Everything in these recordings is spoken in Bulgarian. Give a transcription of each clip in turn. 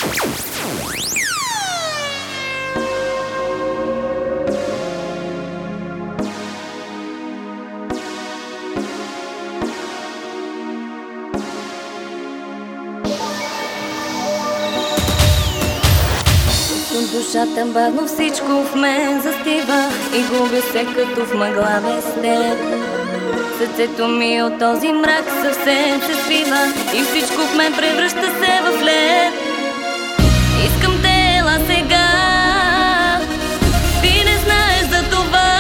Душата бавно всичко в мен застива и губя се като в мъгла без теб. Сърцето ми от този мрак съвсем се свива и всичко в мен превръща се в лед. Искам те, ела сега, ти не знаеш за това.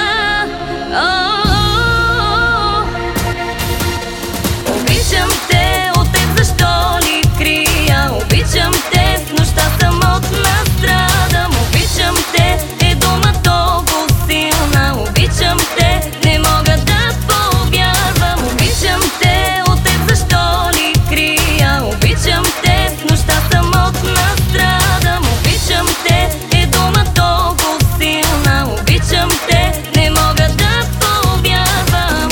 Обичам те, от теб защо ли крия? Обичам те, в нощта самотна страдам. Обичам те, е дума толкова силна. Обичам те, не мога да повярвам. Обичам те, от теб защо ли крия? Обичам те, в нощта самотна страдам. Обичам те, е дума толкова силна. Обичам те, не мога да повярвам.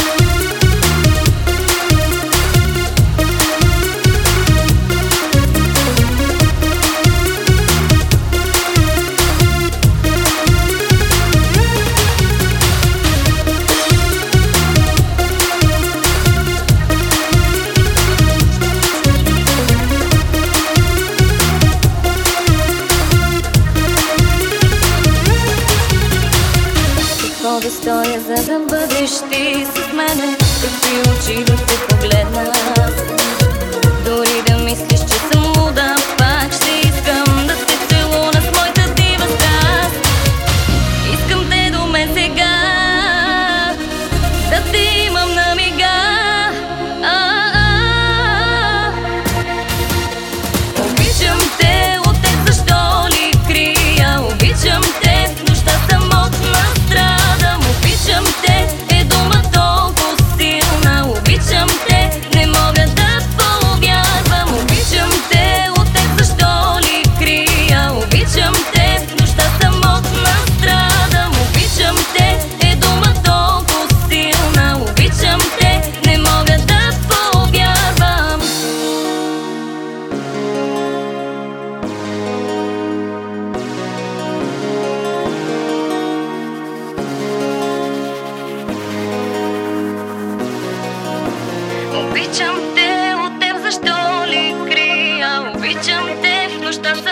Какво да сторя, за да бъдеш ти с мене? Какви очи да те погледна аз? Дори да мислиш, че съм луда, пак ще искам да те целуна с моята дива страст. Искам те до мен сега, да те имам на мига. Обичам те, от теб защо ли крия? Обичам те, в нощта самотна страдам. Обичам те, е дума толкова силна. Обичам те, не мога да повярвам. Обичам те, от теб защо ли крия? Обичам те, в нощта самотна страдам. Обичам те, е дума толкова силна. Обичам те, не мога да повярвам. Обичам те, от теб защо ли крия? Обичам те, в нощта